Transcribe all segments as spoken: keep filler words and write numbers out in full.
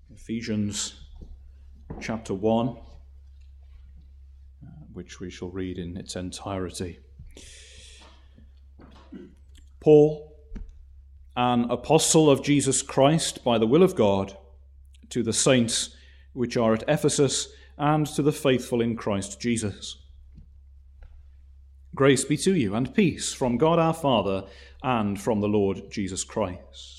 Ephesians chapter one, uh, which we shall read in its entirety. Paul, an apostle of Jesus Christ by the will of God, to the saints which are at Ephesus, and to the faithful in Christ Jesus. Grace be to you, and peace from God our Father, and from the Lord Jesus Christ.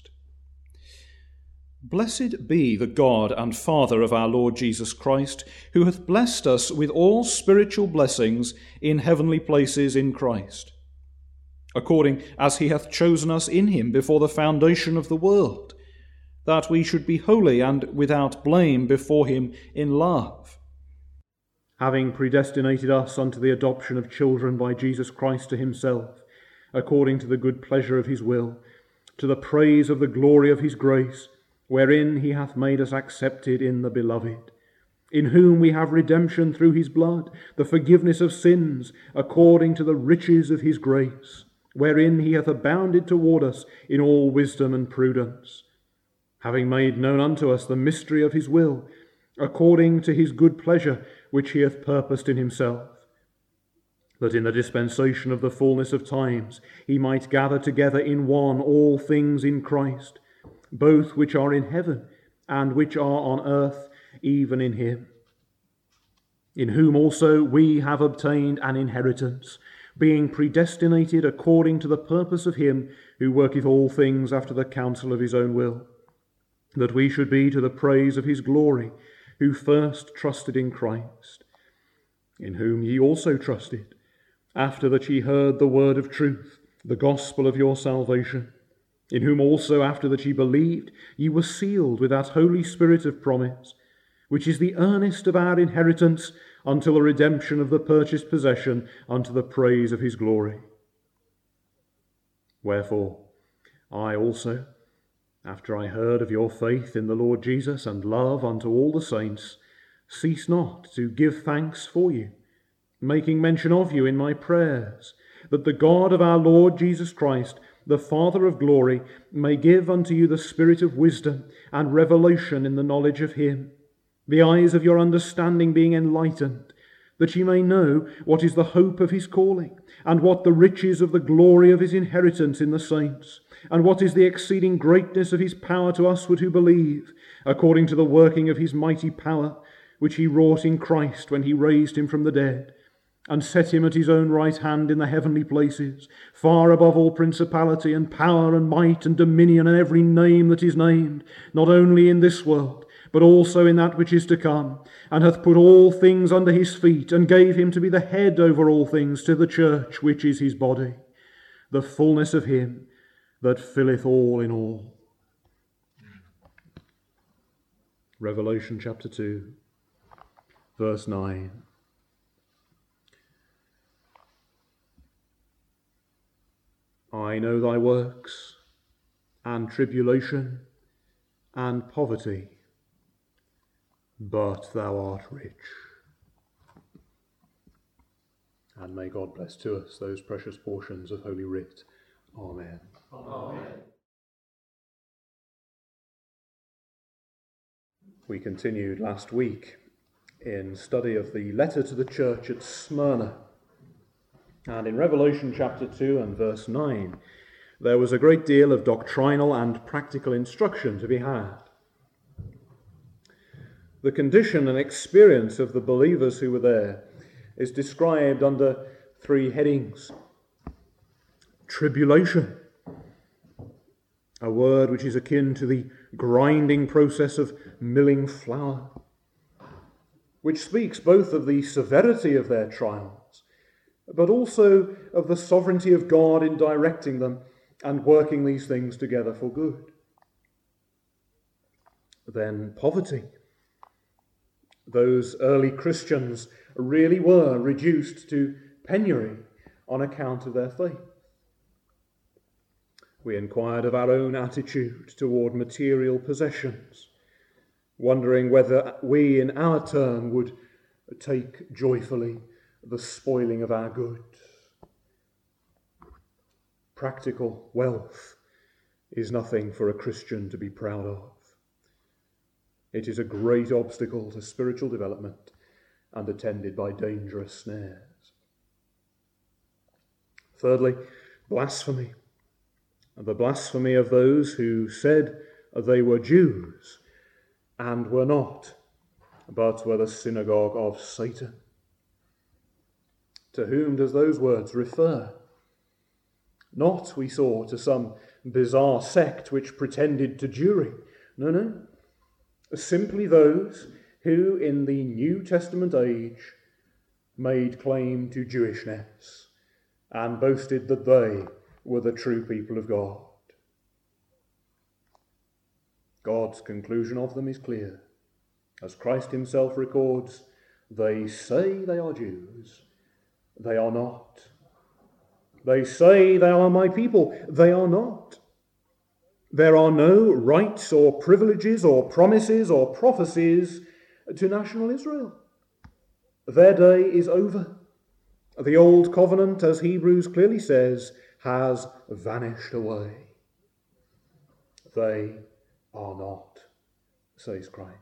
Blessed be the God and Father of our Lord Jesus Christ, who hath blessed us with all spiritual blessings in heavenly places in Christ, according as he hath chosen us in him before the foundation of the world, that we should be holy and without blame before him in love, having predestinated us unto the adoption of children by Jesus Christ to himself, according to the good pleasure of his will, to the praise of the glory of his grace, wherein he hath made us accepted in the Beloved, in whom we have redemption through his blood, the forgiveness of sins, according to the riches of his grace, wherein he hath abounded toward us in all wisdom and prudence, having made known unto us the mystery of his will, according to his good pleasure, which he hath purposed in himself, that in the dispensation of the fullness of times he might gather together in one all things in Christ, both which are in heaven and which are on earth, even in him, in whom also we have obtained an inheritance, being predestinated according to the purpose of him who worketh all things after the counsel of his own will, that we should be to the praise of his glory, who first trusted in Christ, in whom ye also trusted, after that ye heard the word of truth, the gospel of your salvation, in whom also after that ye believed, ye were sealed with that Holy Spirit of promise, which is the earnest of our inheritance until the redemption of the purchased possession unto the praise of his glory. Wherefore, I also, after I heard of your faith in the Lord Jesus and love unto all the saints, cease not to give thanks for you, making mention of you in my prayers, that the God of our Lord Jesus Christ, the Father of glory, may give unto you the spirit of wisdom and revelation in the knowledge of him, the eyes of your understanding being enlightened, that ye may know what is the hope of his calling, and what the riches of the glory of his inheritance in the saints, and what is the exceeding greatness of his power to usward who believe, according to the working of his mighty power, which he wrought in Christ when he raised him from the dead, and set him at his own right hand in the heavenly places, far above all principality and power and might and dominion and every name that is named, not only in this world, but also in that which is to come, and hath put all things under his feet, and gave him to be the head over all things to the church, which is his body, the fullness of him that filleth all in all. Revelation chapter two, verse nine. I know thy works, and tribulation, and poverty, but thou art rich. And may God bless to us those precious portions of Holy Writ. Amen. Amen. We continued last week in study of the letter to the church at Smyrna. And in Revelation chapter two and verse nine, there was a great deal of doctrinal and practical instruction to be had. The condition and experience of the believers who were there is described under three headings. Tribulation, a word which is akin to the grinding process of milling flour, which speaks both of the severity of their trials, but also of the sovereignty of God in directing them and working these things together for good. Then poverty. Those early Christians really were reduced to penury on account of their faith. We inquired of our own attitude toward material possessions, wondering whether we in our turn would take joyfully the spoiling of our goods. Practical wealth is nothing for a Christian to be proud of. It is a great obstacle to spiritual development and attended by dangerous snares. Thirdly, blasphemy. The blasphemy of those who said they were Jews and were not, but were the synagogue of Satan. To whom does those words refer? Not, we saw, to some bizarre sect which pretended to Jewry. No, no. Simply those who, in the New Testament age, made claim to Jewishness and boasted that they were the true people of God. God's conclusion of them is clear. As Christ himself records, they say they are Jews, they are not. They say they are my people, they are not. There are no rights or privileges or promises or prophecies to national Israel. Their day is over. The old covenant, as Hebrews clearly says, has vanished away. They are not, says Christ.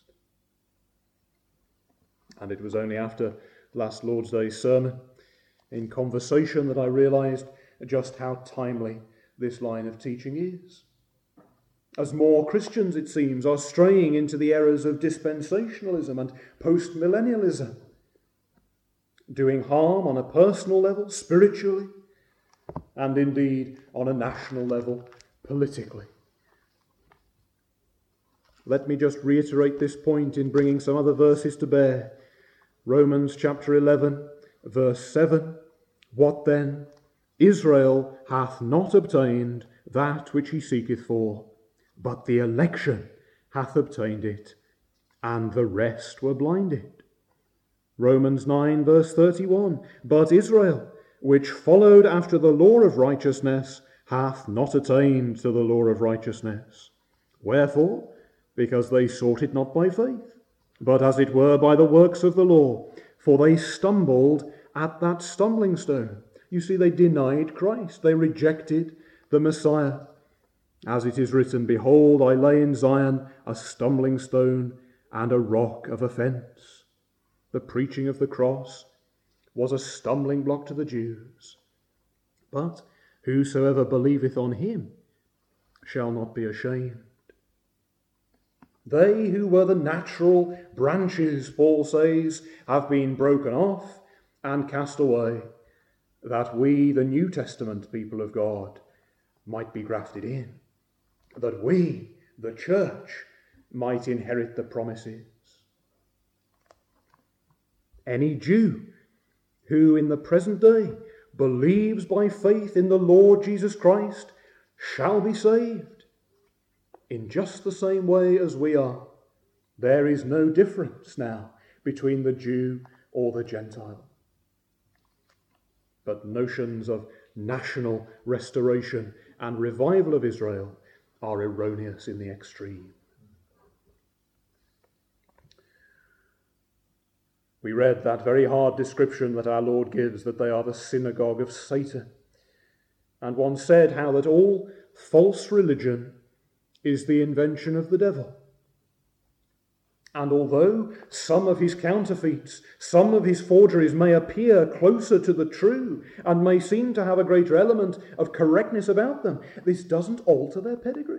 And it was only after last Lord's Day sermon, in conversation, that I realized just how timely this line of teaching is. As more Christians, it seems, are straying into the errors of dispensationalism and post-millennialism, doing harm on a personal level, spiritually, and indeed on a national level, politically. Let me just reiterate this point in bringing some other verses to bear. Romans chapter eleven, verse seven. What then? Israel hath not obtained that which he seeketh for, but the election hath obtained it, and the rest were blinded. Romans nine, verse thirty-one. But Israel, which followed after the law of righteousness, hath not attained to the law of righteousness. Wherefore? Because they sought it not by faith, but as it were by the works of the law. For they stumbled at that stumbling stone. You see, they denied Christ. They rejected the Messiah. As it is written, Behold, I lay in Zion a stumbling stone and a rock of offence. The preaching of the cross was a stumbling block to the Jews. But whosoever believeth on him shall not be ashamed. They who were the natural branches, Paul says, have been broken off and cast away, that we, the New Testament people of God, might be grafted in, that we, the church, might inherit the promises. Any Jew who in the present day believes by faith in the Lord Jesus Christ shall be saved. In just the same way as we are. There is no difference now between the Jew or the Gentile. But notions of national restoration and revival of Israel are erroneous in the extreme. We read that very hard description that our Lord gives, that they are the synagogue of Satan. And one said how that all false religion is the invention of the devil. And although some of his counterfeits, some of his forgeries may appear closer to the true and may seem to have a greater element of correctness about them, this doesn't alter their pedigree.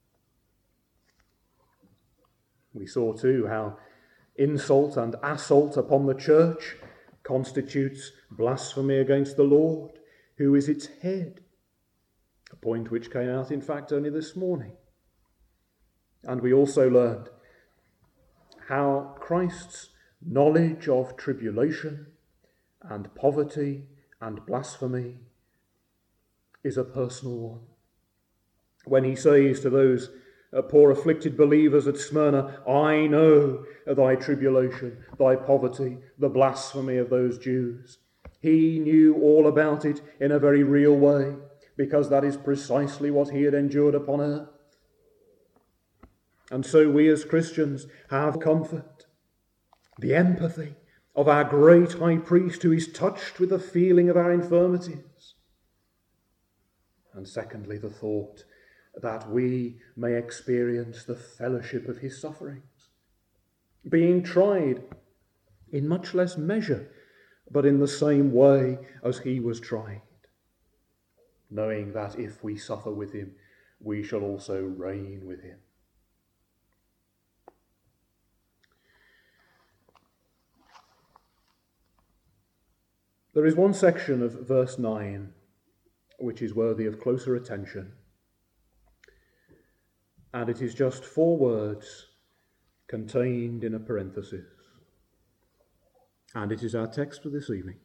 We saw too how insult and assault upon the church constitutes blasphemy against the Lord, who is its head. A point which came out, in fact, only this morning. And we also learned how Christ's knowledge of tribulation and poverty and blasphemy is a personal one. When he says to those uh, poor afflicted believers at Smyrna, I know thy tribulation, thy poverty, the blasphemy of those Jews. He knew all about it in a very real way, because that is precisely what he had endured upon earth. And so we as Christians have comfort, the empathy of our great high priest who is touched with the feeling of our infirmities. And secondly, the thought that we may experience the fellowship of his sufferings. being tried in much less measure, but in the same way as he was tried, knowing that if we suffer with him, we shall also reign with him. There is one section of verse nine which is worthy of closer attention, and it is just four words contained in a parenthesis. And it is our text for this evening.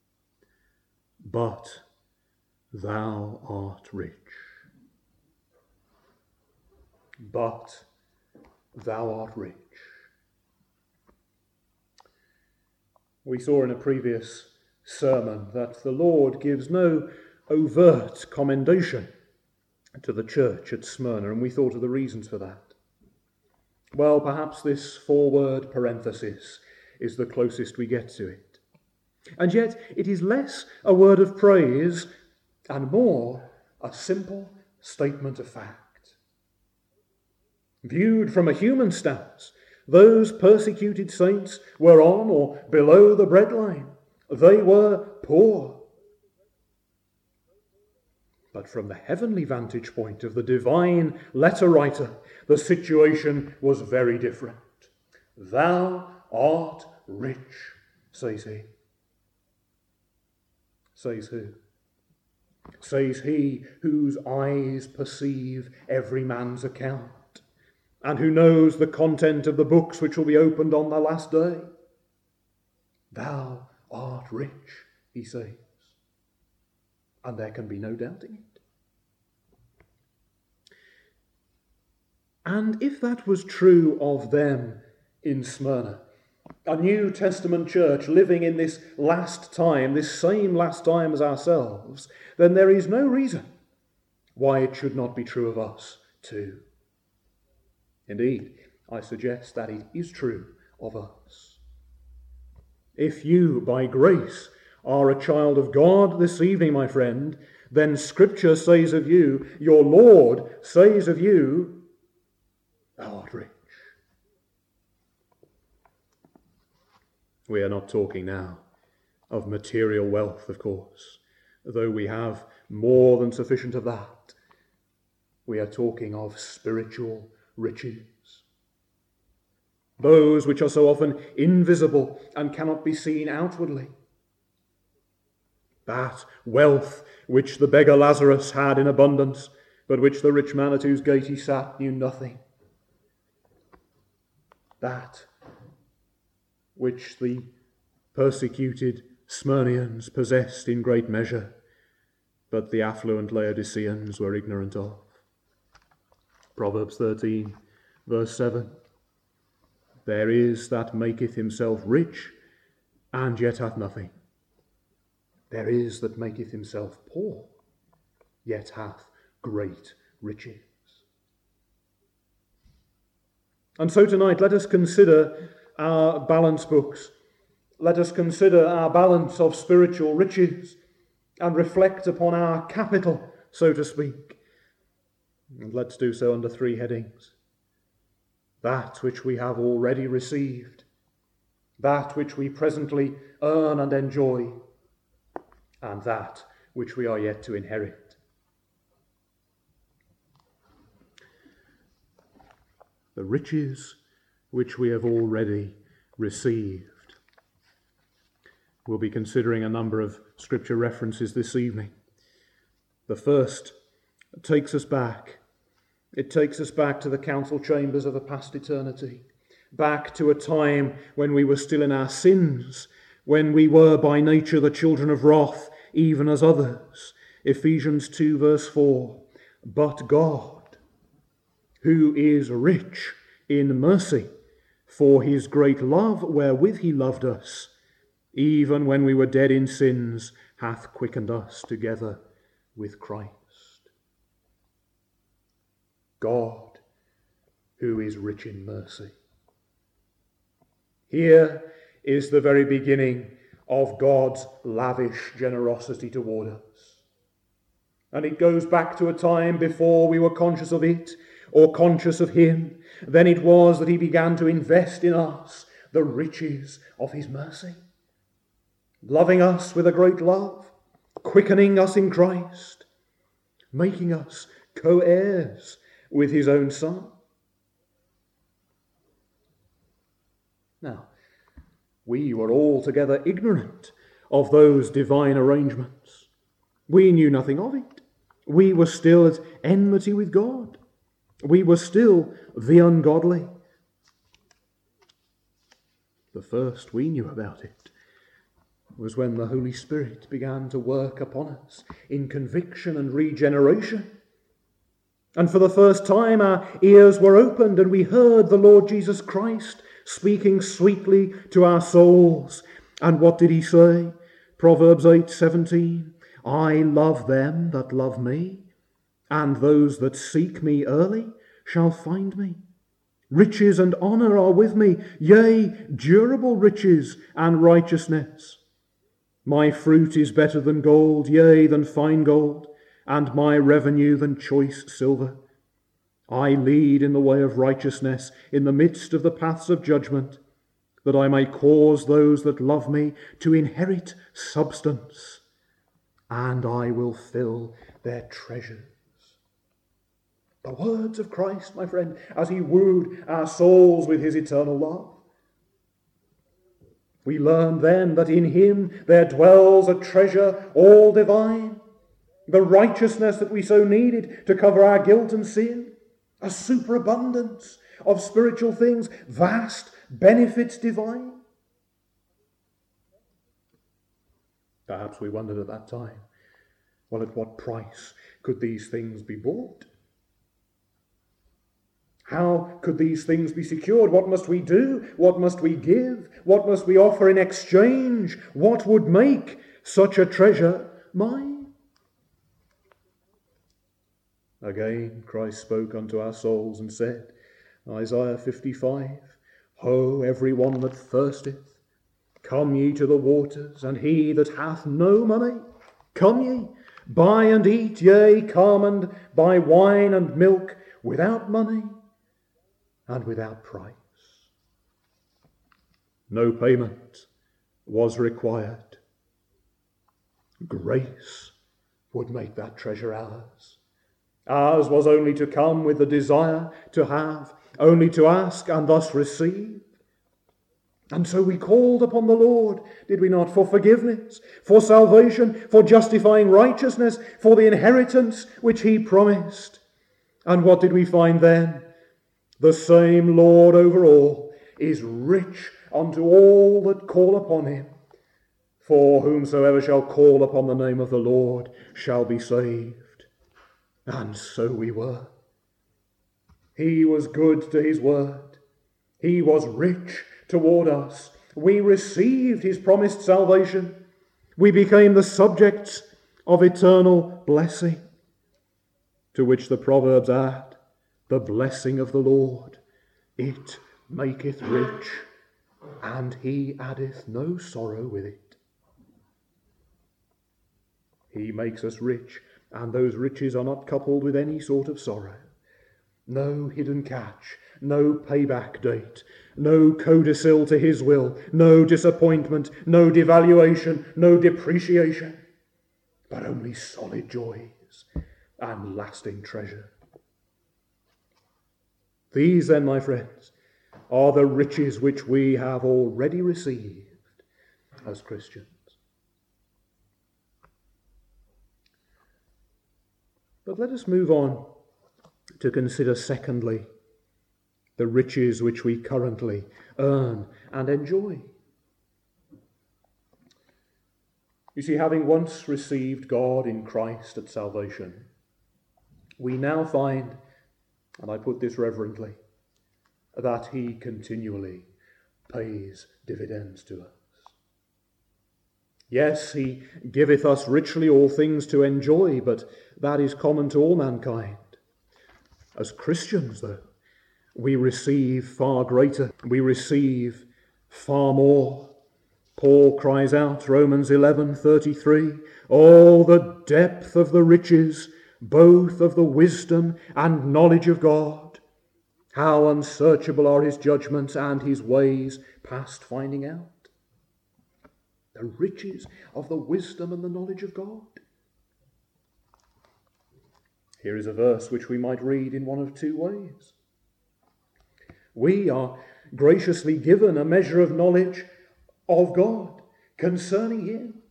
But thou art rich. But thou art rich. We saw in a previous sermon that the Lord gives no overt commendation to the church at Smyrna, and we thought of the reasons for that. Well, perhaps this four-word parenthesis is the closest we get to it. And yet it is less a word of praise and more a simple statement of fact. Viewed from a human stance, those persecuted saints were on or below the breadline. They were poor. But from the heavenly vantage point of the divine letter writer, the situation was very different. Thou art rich, says he. Says who? Says he whose eyes perceive every man's account, and who knows the content of the books which will be opened on the last day. Thou art rich, he says, and there can be no doubting it. And if that was true of them in Smyrna, a New Testament church living in this last time, this same last time as ourselves, then there is no reason why it should not be true of us too. Indeed, I suggest that it is true of us. If you, by grace, are a child of God this evening, my friend, then Scripture says of you, your Lord says of you, thou art rich. We are not talking now of material wealth, of course, though we have more than sufficient of that. We are talking of spiritual riches, those which are so often invisible and cannot be seen outwardly. That wealth which the beggar Lazarus had in abundance, but which the rich man at whose gate he sat knew nothing. That which the persecuted Smyrnians possessed in great measure, but the affluent Laodiceans were ignorant of. Proverbs thirteen, verse seven. There is that maketh himself rich, and yet hath nothing. There is that maketh himself poor, yet hath great riches. And so tonight, let us consider our balance books. Let us consider our balance of spiritual riches and reflect upon our capital, so to speak. And let's do so under three headings. That which we have already received, that which we presently earn and enjoy, and that which we are yet to inherit. The riches which we have already received. We'll be considering a number of scripture references this evening. The first takes us back. It takes us back to the council chambers of a past eternity, back to a time when we were still in our sins, when we were by nature the children of wrath, even as others. Ephesians two verse four, but God, who is rich in mercy, for his great love wherewith he loved us, even when we were dead in sins, hath quickened us together with Christ. God, who is rich in mercy. Here is the very beginning of God's lavish generosity toward us. And it goes back to a time before we were conscious of it, or conscious of him, then it was that he began to invest in us the riches of his mercy, loving us with a great love, quickening us in Christ, making us co-heirs with his own Son. Now, we were altogether ignorant of those divine arrangements. We knew nothing of it. We were still at enmity with God. We were still the ungodly. The first we knew about it was when the Holy Spirit began to work upon us in conviction and regeneration. And for the first time our ears were opened and we heard the Lord Jesus Christ speaking sweetly to our souls. And what did he say? Proverbs eight seventeen, I love them that love me, and those that seek me early shall find me. Riches and honour are with me, yea, durable riches and righteousness. My fruit is better than gold, yea, than fine gold, and my revenue than choice silver. I lead in the way of righteousness in the midst of the paths of judgment, that I may cause those that love me to inherit substance, and I will fill their treasures. The words of Christ, my friend, as he wooed our souls with his eternal love. We learn then that in him there dwells a treasure all divine, the righteousness that we so needed to cover our guilt and sin, a superabundance of spiritual things, vast benefits divine. Perhaps we wondered at that time, well, at what price could these things be bought? How could these things be secured? What must we do? What must we give? What must we offer in exchange? What would make such a treasure mine? Again, Christ spoke unto our souls and said, Isaiah fifty-five, Ho, every one that thirsteth, come ye to the waters, and he that hath no money, come ye, buy and eat, yea, come and buy wine and milk without money and without price. No payment was required. Grace would make that treasure ours. Ours was only to come with the desire to have, only to ask and thus receive. And so we called upon the Lord, did we not, for forgiveness, for salvation, for justifying righteousness, for the inheritance which he promised. And what did we find then? The same Lord over all is rich unto all that call upon him. For whomsoever shall call upon the name of the Lord shall be saved. And so we were. He was good to his word. He was rich toward us. We received his promised salvation. We became the subjects of eternal blessing, to which the Proverbs add, the blessing of the Lord, it maketh rich, and he addeth no sorrow with it. He makes us rich, and those riches are not coupled with any sort of sorrow. No hidden catch, no payback date, no codicil to his will, no disappointment, no devaluation, no depreciation, but only solid joys and lasting treasure. These then, my friends, are the riches which we have already received as Christians. But let us move on to consider, secondly, the riches which we currently earn and enjoy. You see, having once received God in Christ at salvation, we now find, and I put this reverently, that he continually pays dividends to us. Yes, he giveth us richly all things to enjoy, but that is common to all mankind. As Christians, though, we receive far greater, we receive far more. Paul cries out, Romans eleven thirty-three, oh, the depth of the riches both of the wisdom and knowledge of God. How unsearchable are his judgments and his ways past finding out. The riches of the wisdom and the knowledge of God. Here is a verse which we might read in one of two ways. We are graciously given a measure of knowledge of God concerning him.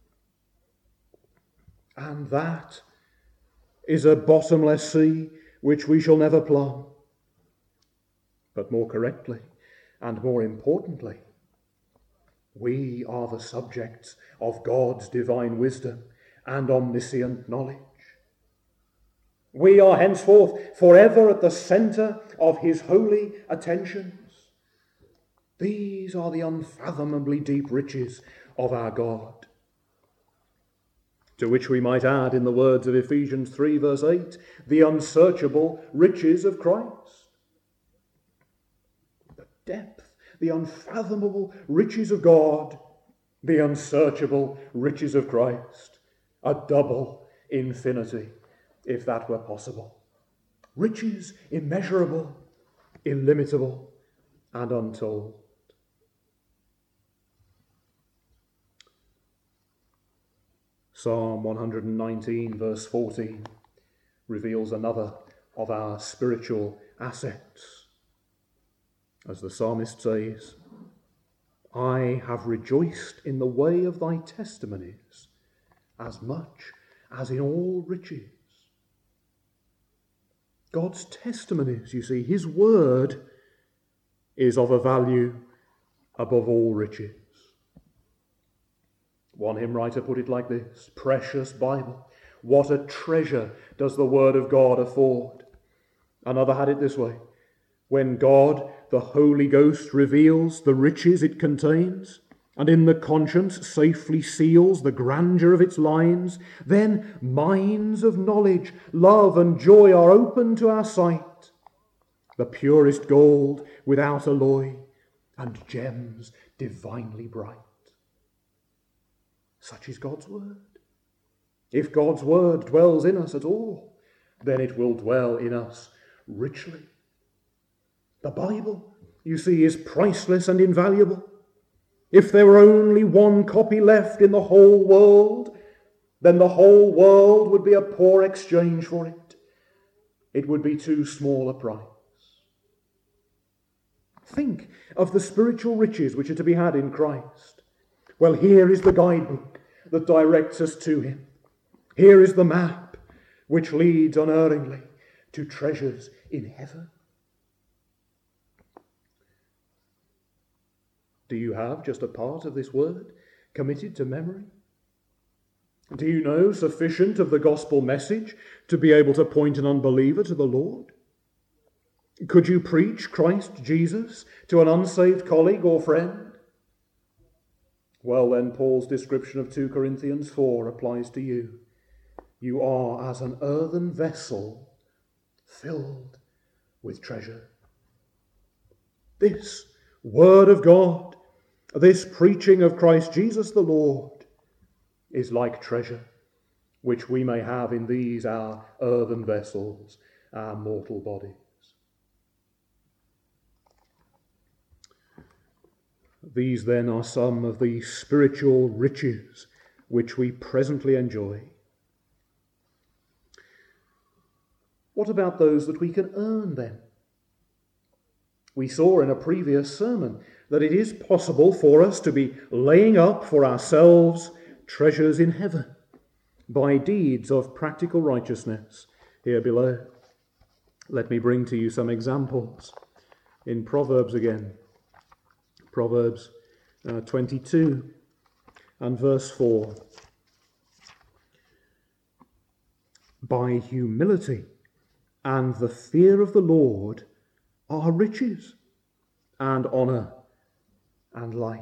And that is a bottomless sea which we shall never plumb. But more correctly and more importantly, we are the subjects of God's divine wisdom and omniscient knowledge. We are henceforth forever at the centre of his holy attentions. These are the unfathomably deep riches of our God. To which we might add, in the words of Ephesians three verse eight, the unsearchable riches of Christ. The depth, the unfathomable riches of God, the unsearchable riches of Christ. A double infinity, if that were possible. Riches immeasurable, illimitable, and untold. Psalm one nineteen verse fourteen reveals another of our spiritual assets. As the psalmist says, I have rejoiced in the way of thy testimonies as much as in all riches. God's testimonies, you see, his word is of a value above all riches. One hymn writer put it like this: precious Bible, what a treasure does the word of God afford. Another had it this way: when God, the Holy Ghost, reveals the riches it contains, and in the conscience safely seals the grandeur of its lines, then mines of knowledge, love, and joy are open to our sight. The purest gold without alloy, and gems divinely bright. Such is God's word. If God's word dwells in us at all, then it will dwell in us richly. The Bible, you see, is priceless and invaluable. If there were only one copy left in the whole world, then the whole world would be a poor exchange for it. It would be too small a price. Think of the spiritual riches which are to be had in Christ. Well, here is the guidebook that directs us to him. Here is the map which leads unerringly to treasures in heaven. Do you have just a part of this word committed to memory? Do you know sufficient of the gospel message to be able to point an unbeliever to the Lord? Could you preach Christ Jesus to an unsaved colleague or friend? Well, then, Paul's description of two Corinthians four applies to you. You are as an earthen vessel filled with treasure. This word of God, this preaching of Christ Jesus the Lord, is like treasure, which we may have in these our earthen vessels, our mortal bodies. These then are some of the spiritual riches which we presently enjoy. What about those that we can earn then? We saw in a previous sermon that it is possible for us to be laying up for ourselves treasures in heaven by deeds of practical righteousness here below. Let me bring to you some examples. In Proverbs again, Proverbs uh, twenty-two and verse four. By humility and the fear of the Lord are riches and honour and life.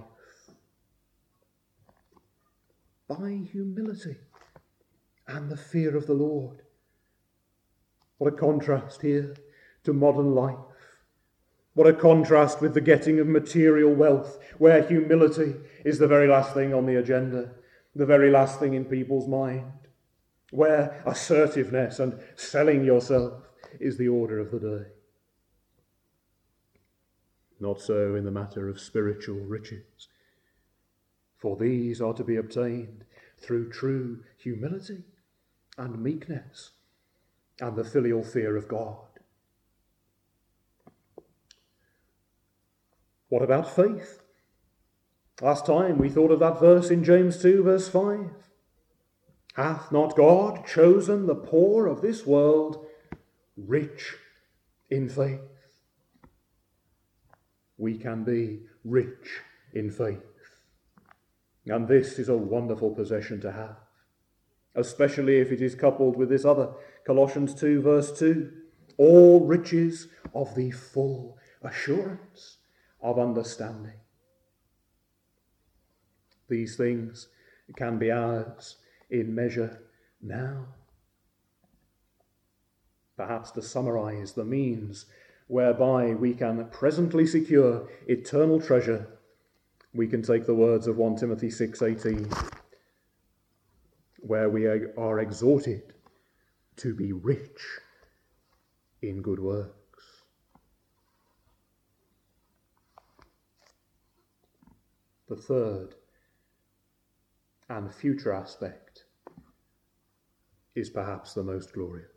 By humility and the fear of the Lord. What a contrast here to modern life. What a contrast with the getting of material wealth, where humility is the very last thing on the agenda, the very last thing in people's mind. where assertiveness and selling yourself is the order of the day. Not so in the matter of spiritual riches, for these are to be obtained through true humility and meekness and the filial fear of God. What about faith? Last time we thought of that verse in James two, verse five. Hath not God chosen the poor of this world rich in faith? We can be rich in faith. And this is a wonderful possession to have, especially if it is coupled with this other, Colossians two, verse two. All riches of the full assurance of understanding. These things can be ours in measure now. Perhaps to summarize the means whereby we can presently secure eternal treasure, we can take the words of First Timothy six eighteen, where we are exhorted to be rich in good works. The third and future aspect is perhaps the most glorious.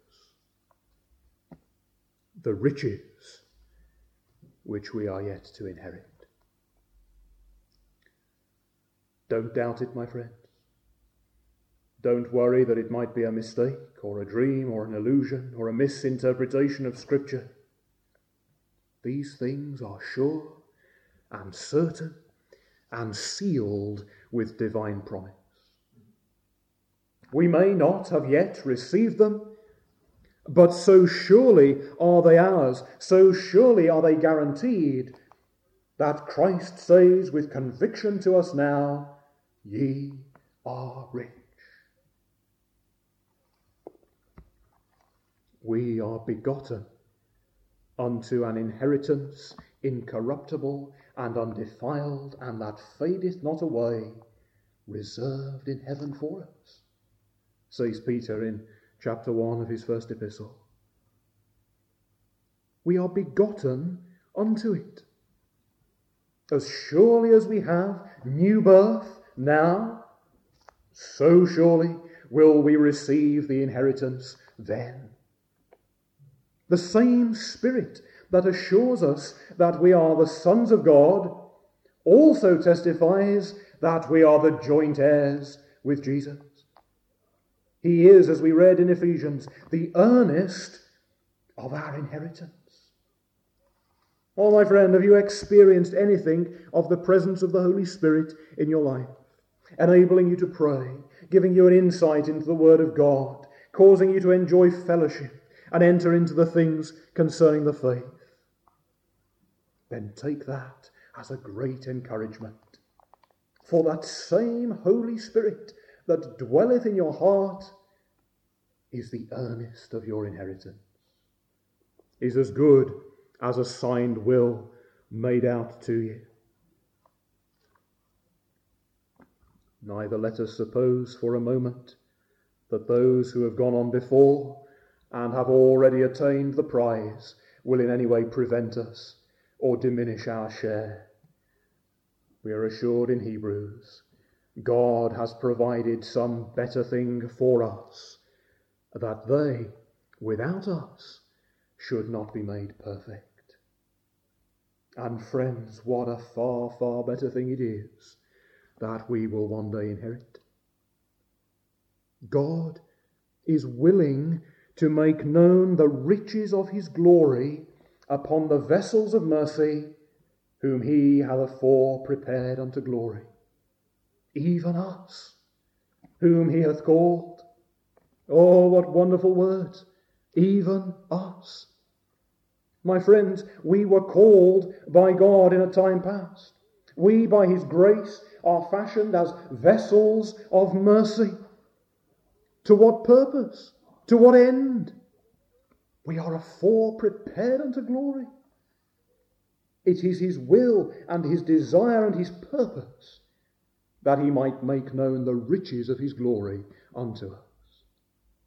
The riches which we are yet to inherit. Don't doubt it, my friends. Don't worry that it might be a mistake or a dream or an illusion or a misinterpretation of Scripture. These things are sure and certain and sealed with divine promise. We may not have yet received them, but so surely are they ours, so surely are they guaranteed, that Christ says with conviction to us now, ye are rich. We are begotten unto an inheritance incorruptible and undefiled, and that fadeth not away, reserved in heaven for us, says Peter in chapter one of his first epistle. We are begotten unto it. As surely as we have new birth now, so surely will we receive the inheritance then. The same Spirit that assures us that we are the sons of God also testifies that we are the joint heirs with Jesus. He is, as we read in Ephesians, the earnest of our inheritance. Oh, my friend, have you experienced anything of the presence of the Holy Spirit in your life, enabling you to pray, giving you an insight into the Word of God, causing you to enjoy fellowship and enter into the things concerning the faith? Then take that as a great encouragement. For that same Holy Spirit that dwelleth in your heart is the earnest of your inheritance, is as good as a signed will made out to you. Neither let us suppose for a moment that those who have gone on before and have already attained the prize will in any way prevent us or diminish our share. We are assured in Hebrews, God has provided some better thing for us, that they, without us, should not be made perfect. And friends, what a far, far better thing it is that we will one day inherit. God is willing to make known the riches of his glory upon the vessels of mercy, whom he hath afore prepared unto glory, even us, whom he hath called. Oh, what wonderful words! Even us. My friends, we were called by God in a time past. We, by his grace, are fashioned as vessels of mercy. To what purpose? To what end? We are afore prepared unto glory. It is his will and his desire and his purpose that he might make known the riches of his glory unto us.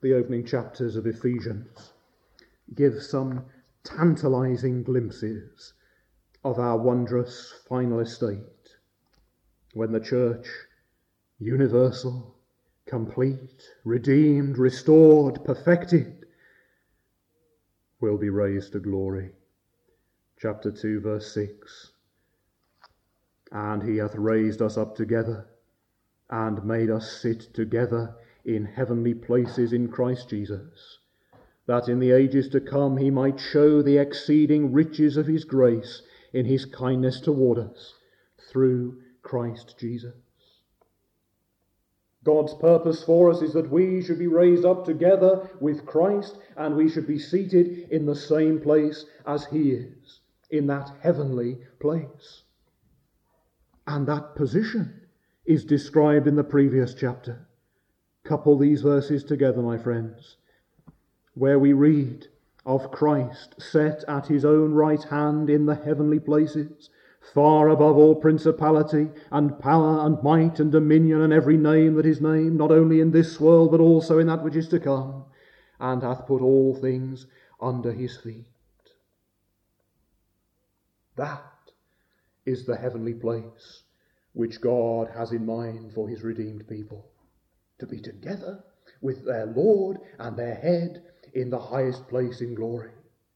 the opening chapters of Ephesians give some tantalizing glimpses of our wondrous final estate, when the church, universal, complete, redeemed, restored, perfected, will be raised to glory. Chapter two, verse six. And he hath raised us up together, and made us sit together in heavenly places in Christ Jesus, that in the ages to come he might show the exceeding riches of his grace in his kindness toward us, through Christ Jesus. God's purpose for us is that we should be raised up together with Christ, and we should be seated in the same place as he is, in that heavenly place. And that position is described in the previous chapter. Couple these verses together, my friends, where we read of Christ set at his own right hand in the heavenly places, far above all principality and power and might and dominion and every name that is named, not only in this world but also in that which is to come, and hath put all things under his feet. That is the heavenly place which God has in mind for his redeemed people, to be together with their Lord and their head in the highest place in glory.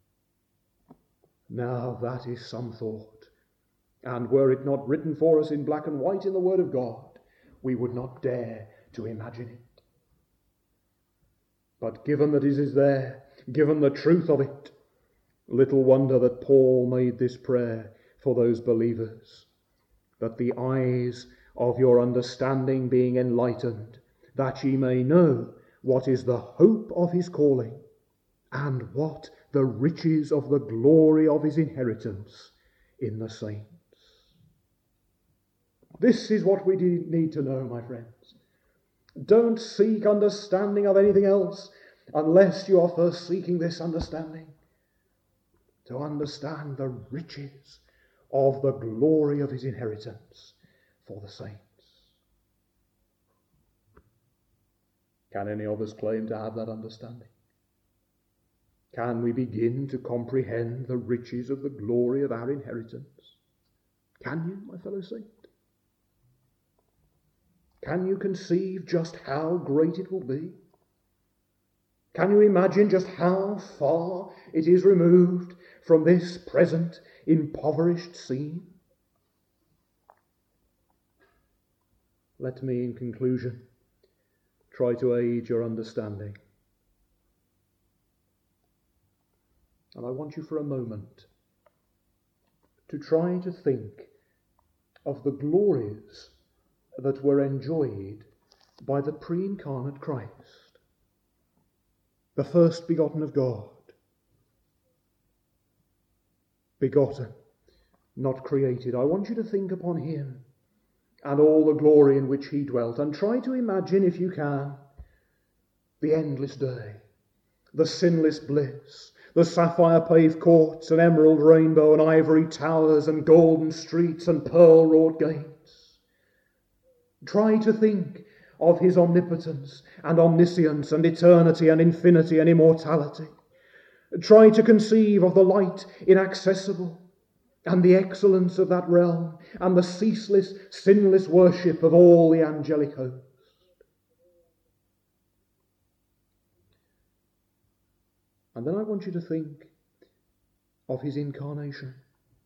Now that is some thought, and were it not written for us in black and white in the Word of God, we would not dare to imagine it. But given that it is there, given the truth of it, little wonder that Paul made this prayer for those believers, that the eyes of your understanding being enlightened, that ye may know what is the hope of his calling, and what the riches of the glory of his inheritance in the saints. This is what we need to know, my friends. Don't seek understanding of anything else unless you are first seeking this understanding, to understand the riches of the glory of his inheritance for the saints. Can any of us claim to have that understanding? Can we begin to comprehend the riches of the glory of our inheritance? Can you, my fellow saint? Can you conceive just how great it will be? Can you imagine just how far it is removed from this present impoverished scene? Let me, in conclusion, try to aid your understanding. And I want you for a moment to try to think of the glories that were enjoyed by the pre-incarnate Christ, the first begotten of God. Begotten, not created. I want you to think upon him and all the glory in which he dwelt, and try to imagine, if you can, the endless day, the sinless bliss, the sapphire-paved courts and emerald rainbow and ivory towers and golden streets and pearl-wrought gates. Try to think of his omnipotence and omniscience and eternity and infinity and immortality. Try to conceive of the light inaccessible and the excellence of that realm and the ceaseless, sinless worship of all the angelic host. And then I want you to think of his incarnation.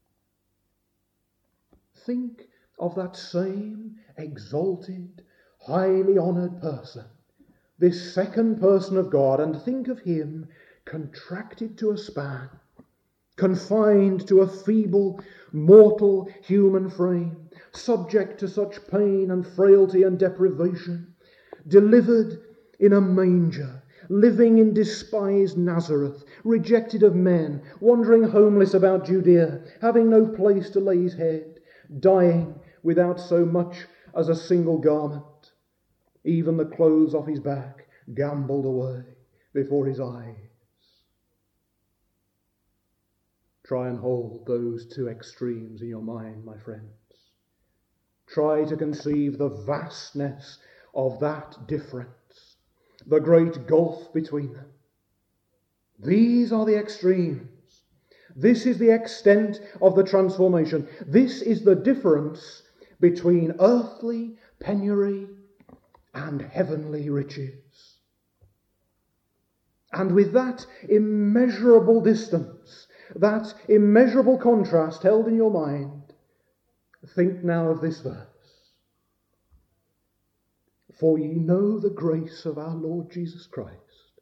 Think of that same exalted, highly honoured person, this second person of God, and think of him contracted to a span, confined to a feeble, mortal human frame, subject to such pain and frailty and deprivation, delivered in a manger, living in despised Nazareth, rejected of men, wandering homeless about Judea, having no place to lay his head, dying without so much as a single garment, even the clothes off his back gambled away before his eyes. Try and hold those two extremes in your mind, my friends. Try to conceive the vastness of that difference, the great gulf between them. These are the extremes. This is the extent of the transformation. This is the difference between earthly penury and heavenly riches. And with that immeasurable distance, that immeasurable contrast held in your mind, think now of this verse. For ye know the grace of our Lord Jesus Christ,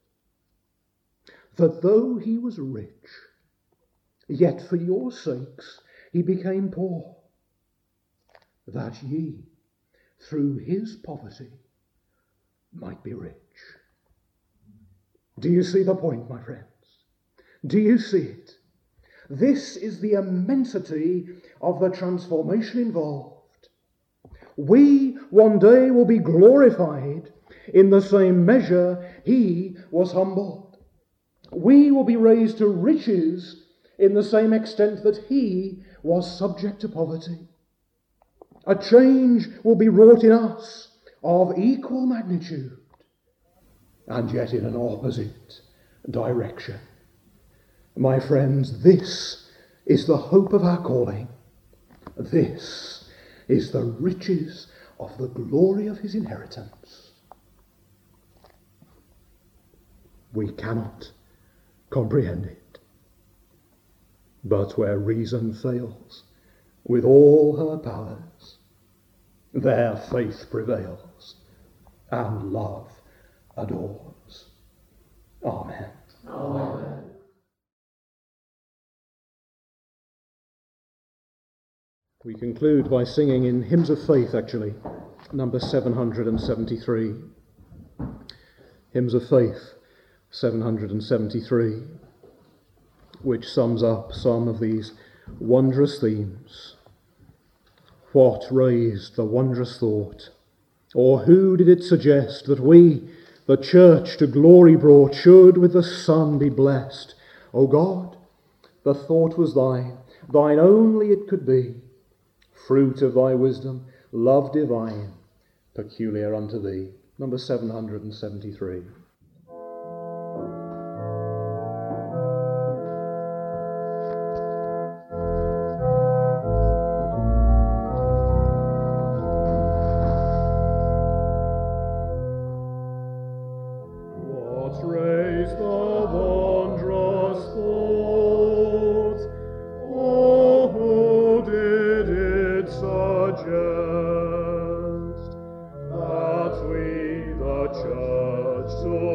that though he was rich, yet for your sakes he became poor, that ye, through his poverty, might be rich. Do you see the point, my friends? Do you see it? This is the immensity of the transformation involved. We one day will be glorified in the same measure he was humbled. We will be raised to riches in the same extent that he was subject to poverty. A change will be wrought in us of equal magnitude, and yet in an opposite direction. My friends, this is the hope of our calling. This is the riches of the glory of his inheritance. We cannot comprehend it. But where reason fails, with all her powers, there faith prevails, and love adores. Amen. Amen. We conclude by singing in Hymns of Faith, actually, number seven hundred seventy-three. Hymns of Faith, seven hundred seventy-three, which sums up some of these wondrous themes. What raised the wondrous thought? Or who did it suggest that we, the church to glory brought, should with the Son be blessed? O God, the thought was thine, thine only it could be, fruit of thy wisdom, love divine, peculiar unto thee. Number seven hundred seventy-three. So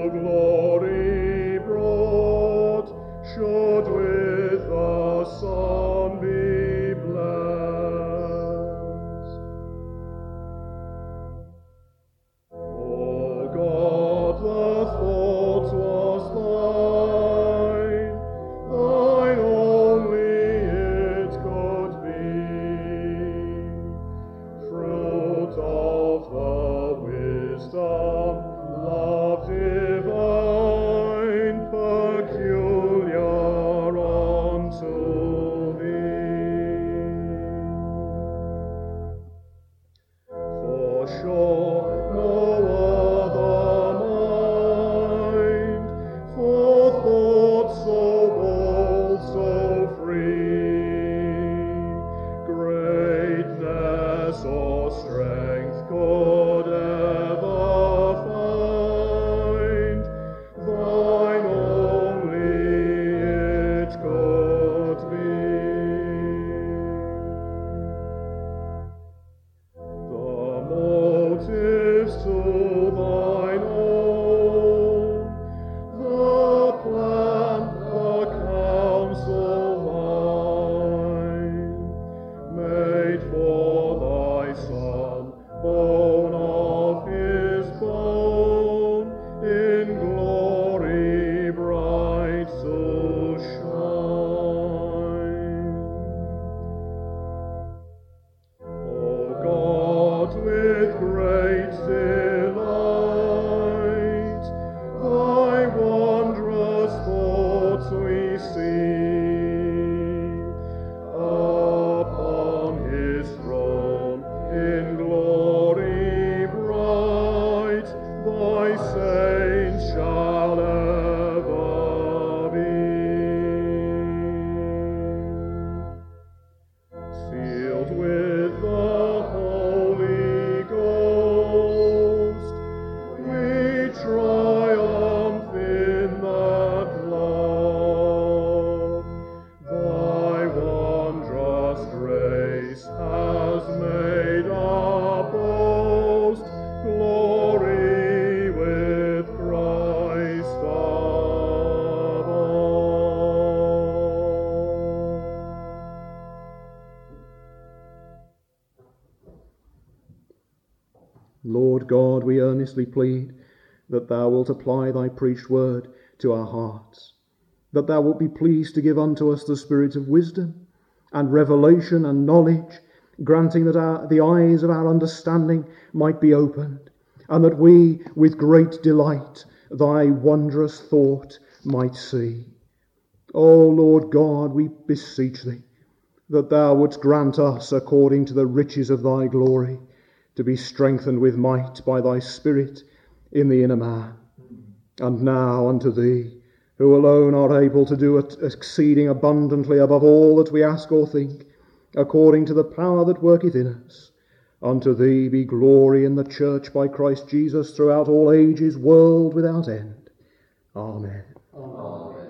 God, we earnestly plead that thou wilt apply thy preached word to our hearts, that thou wilt be pleased to give unto us the spirit of wisdom and revelation and knowledge, granting that our, the eyes of our understanding might be opened, and that we, with great delight, thy wondrous thought might see. O Lord God, we beseech thee that thou wouldst grant us, according to the riches of thy glory, to be strengthened with might by thy Spirit in the inner man. And now unto thee, who alone art able to do exceeding abundantly above all that we ask or think, according to the power that worketh in us, unto thee be glory in the church by Christ Jesus throughout all ages, world without end. Amen. Amen.